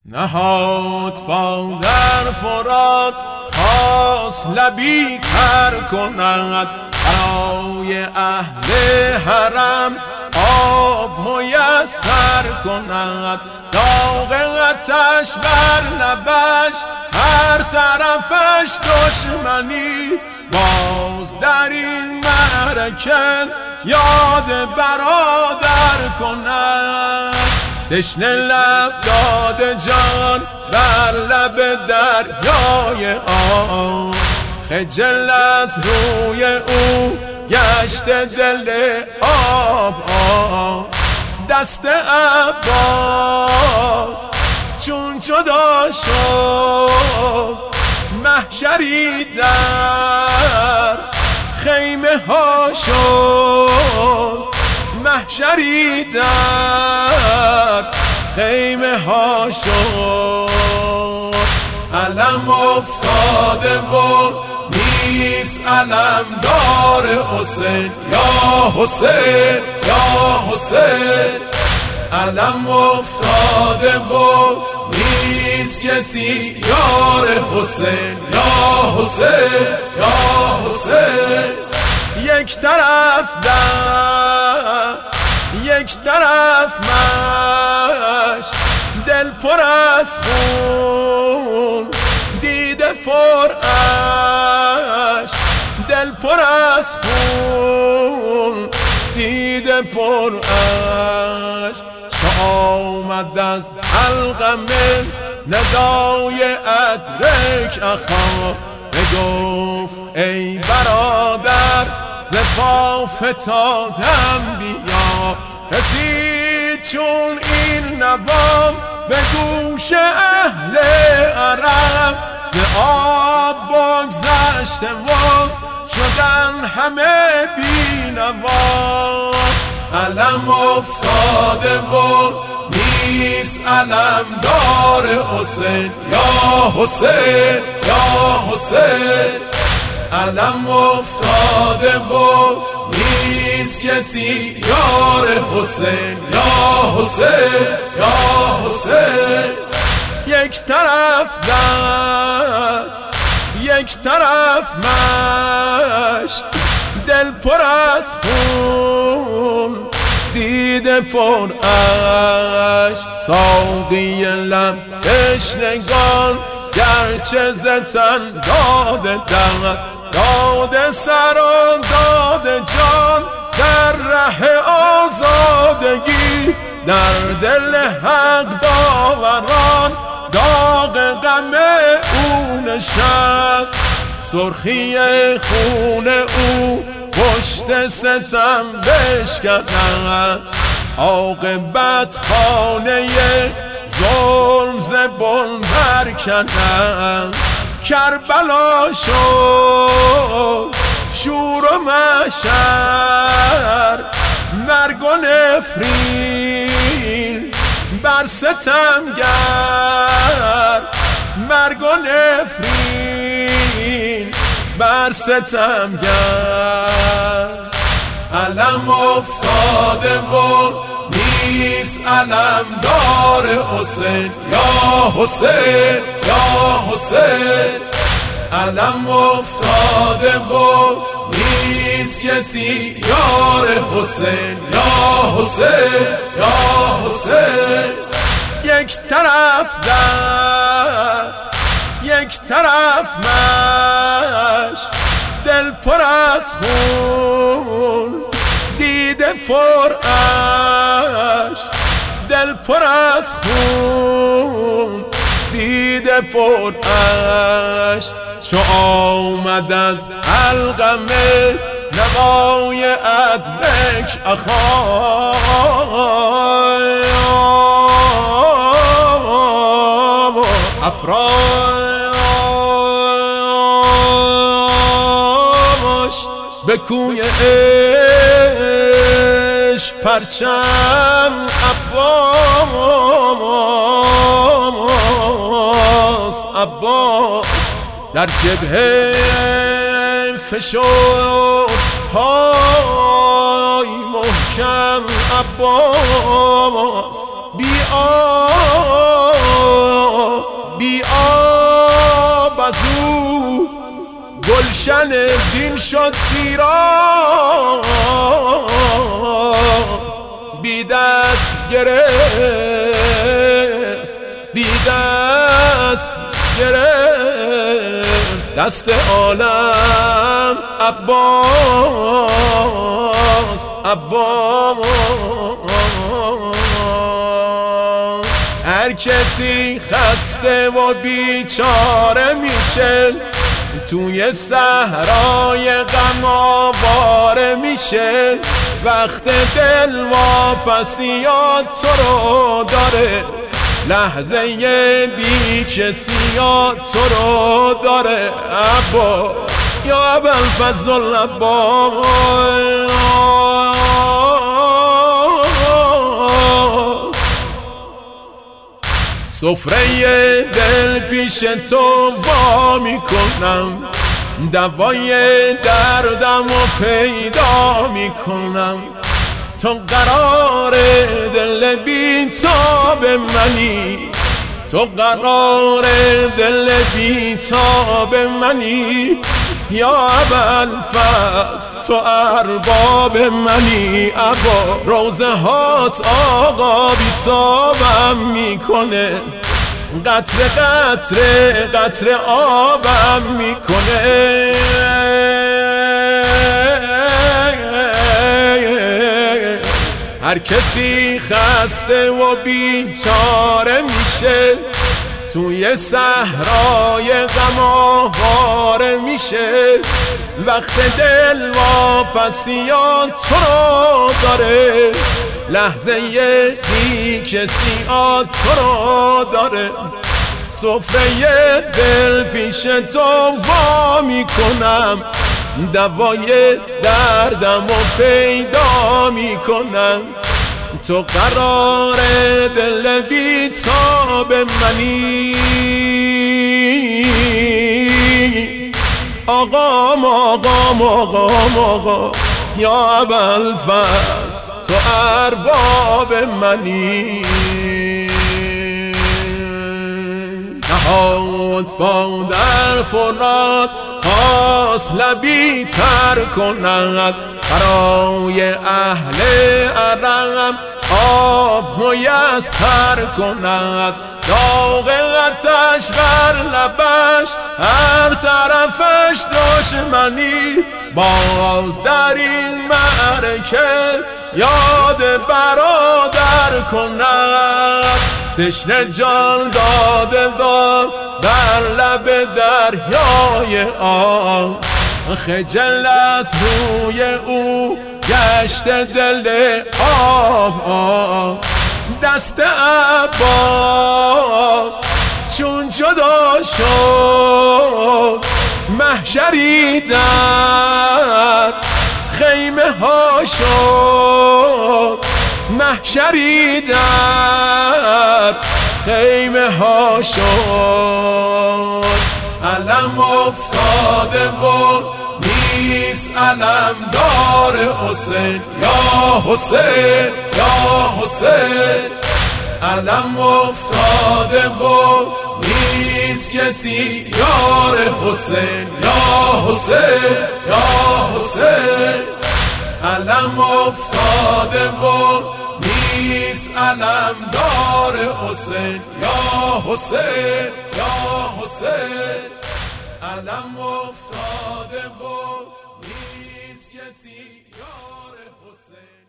نهاد پا در فرات خواست لبی تر کند برای اهل حرم آب میسر کند داغ آتش بر لبش هر طرفش دشمنی باز در این معرکه یاد برادر کند تشنه لب داده جان بر لب دریای آب خجل از روی او گشت دل آب دست عباس چون جدا شد محشری در خیمه ها شد محشری در خیمه ها شد علم افتاده و نیست علم دار حسین یا حسین یا حسین علم افتاده و نیست کسی یار حسین یا حسین یا حسین یک طرف دست یک طرف مش دل پر از خون دیده پر اش دل پر از خون دیده پر اش چو آمد از القمه ندای ادرک اخا بگفت ای برادر ز پا فتادم بیا رسید چون این نوام به گوش اهل عرب ز آب بگذشته و شدن همه بینوا علم افتاده و نیست علم دار حسین یا حسین یا حسین علم افتاده و نیست کسی یار حسین یا حسین یا حسین یک طرف دست یک طرف مش دل پر از خون دیده پر اش ساقی لب تشنگان گرچه زتن داده دست داده سر و داده جان در ره آزادگی در دل حق باوران داغ غم او نشست سرخی خون او پشت ستم بشکند عاقبت خانه ظلم زبون برکند کربلا شد شور و محشر مرگ و نفرین بر ستمگر مرگ و نفرین بر ستمگر علم افتاده و نیست علم دار حسین یا حسین یا حسین علم افتاده و نیست کسی یار حسین یا حسین یا حسین یک طرف دست یک طرف مش دل پر از خون دیده پر اش دل پر از خون دیده پر اش چو آمد از القمه نوای ادرک اخا افراشت به کوی عشق پرچم عباس عباس در جبهه فشرد پای محکم عباس بی آن گلشن دین شد سیراب، بی دست گرفت، بی دست گرفت دست عالم عباس، عباس. هر کسی خسته و بیچاره میشه، توی صحرای غم آواره میشه، وقت دل واپسیات تو رو داره، لحظه بی کسیات تو رو داره. عبا یا ابوالفضل عباس، سفره دل پیش تو وا میکنم، دوای دردم و پیدا میکنم. تو قرار دل بی‌تاب منی، تو قرار دل بی‌تاب منی. یا ابوالفضل تو ارباب منی. ابا روزه هات آقا بی‌تابم میکنه، قطره قطره قطره آبم میکنه. هر کسی خسته و بیچاره میشه، توی صحرای غم آواره میشه، وقت دل واپسیات تو رو داره، لحظه بی کسیات تو رو داره. سفره دل پیش تو وا میکنم، دوای دردم و پیدا میکنم. تو قرار دل بی‌تاب منی. آقام آقام آقام آقا یا ابوالفضل تو ارباب منی. نهاد پا در فرات، خواست لبی تر کند، برای اهل عرم آب میسر کند. داغ آتش بر لبش، هر طرفش دشمنی، باز در این معرکه یاد برادر کند. تشنه جان داده داد در لب دریای آب، خجل از روی او گشت دل آب. دست عباس چون جدا شد، محشری در خیمه ها شد، محشری در خیمه ها شد. علم افتاده و نیست علم دار حسین، یا حسین یا حسین. علم افتاده و نیست کسی یار حسین، یا حسین یا حسین. علم افتاده و نیست علم دار حسین، یا حسین یا حسین. علم افتاده و نیست کسی یار حسین.